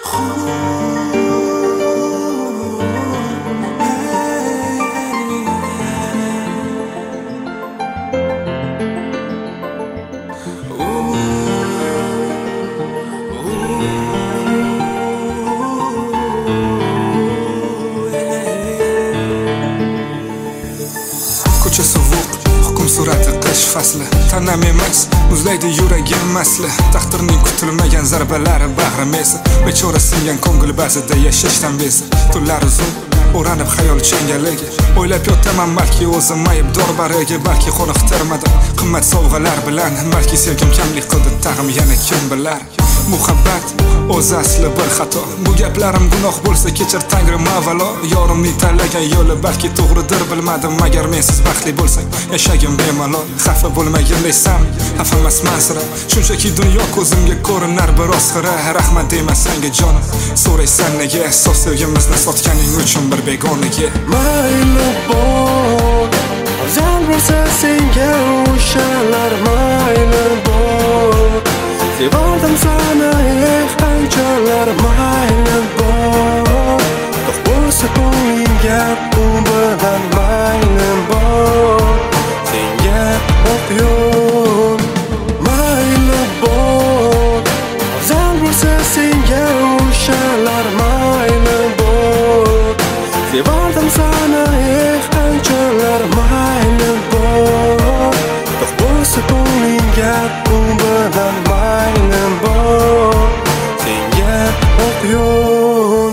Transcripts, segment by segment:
Ko'cha sovuq, hukm surati qish fasli. Tanam emas, muzlaydi yuragim masli. Taqdirning kutilmagan zarbalari bag'rim esa. Bechora singan ko'ngil ba'zida yashashdan besi. Tunlar uzun, o'ranib xayol changaliga. O'ylab yotaman balki o'zim aybdor bariga, balki qoniqtirmadim qimmat sovg'alar bilan, balki sevgim kamlik qildi tag'im yana kim bilar. Muhabbat o'z asli bir xato. Bu gaplarim gunoh bo'lsa kechir Tangrim avvalo. Yorimning tanlagan yo'li balki to'g'ridir bilmadim. Agar mensiz baxtli bo'lsang yashagim bemalol. Xafa bo'lmagin desam xafa emasman sira. Shunchaki dunyo ko'zimga ko'rinar biroz xira. Rahmat deyman senga jonim, so'raysan nega sof sevgimizni sotganing uchun bir begonaga. Mayli bor, afzal bo'lsa senga o'shalar. Mayli bor, sevardim seni qanchalar. Mayli bor, to'q bo'lsa ko'nglingga u bilan. Mayli bor, senga o'q yo'l. Mayli bor, afzal bo'lsa senga o'shalar. Mayli bor, sevardim seni qanchalar. Mayli bor, to'q bo'lsa ko'nglingga u bilan. Mayli bor, senga o'q yo'l.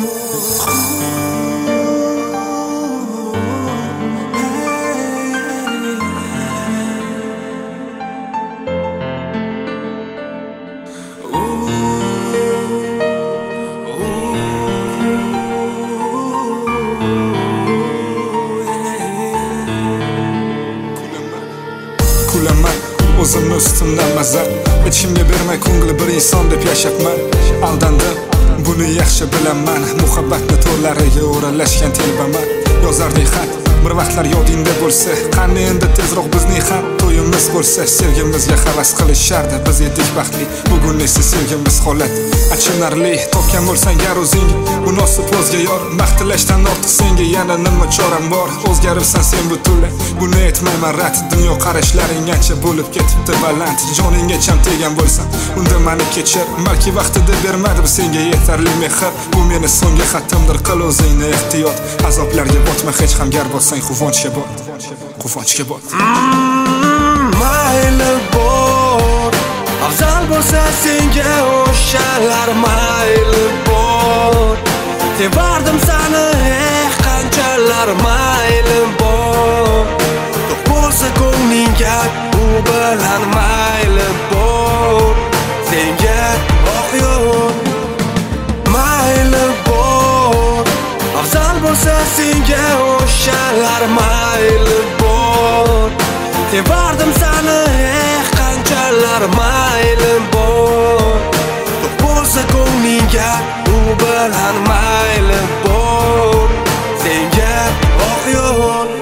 Kulaman o'zimni ustimdan mazza. Hech kimga bermay ko'ngli bir inson deb yashabman. Aldandim, buni yaxshi bilaman. Muhabbatni to'rlariga o'ralashgan telbaman. Yozarding xat, bir vaqtlar yodingda bo'lsa. Qani endi tezroq bizning ham to'yimiz bo'lsa. Sevgimizga havas qilishardi, biz edik baxtli. Bugun esa sevgimiz holat achinarli. Topgan bo'lsang gar o'zing munosib o'zga yor. Maqtilashdan ortiq senga yana nima choram bor. O'zgaribsan sen butunlay, buni aytmayman rad. Dunyo qarashlaring ancha bo'lib ketibdi baland. Joningga cham tegan bo'lsam unda meni kechir. Balki vaqtida bermadim senga yetarli mehr. Bu meni so'nggi xatimdir, qil o'zingni ehtiyot. Azoblarga botma hech ham gar bo'lsang quvonchga bot. Quvonchga bot. Mayli bor, afzal bo'lsa senga o'shalar. Mayli bor, sevardim seni qanchalar. Mayli bor, to'q bo'lsa ko'nglingga u bilan. Mayli bor, senga o'q yo'l. Mayli bor, afzal bo'lsa senga o'shalar. Mayli bor, sevardim seni qanchalar. Mayli bor, to'q bo'lsa ko'nglingga u bilan. Mayli bor, senga o'q yo'l.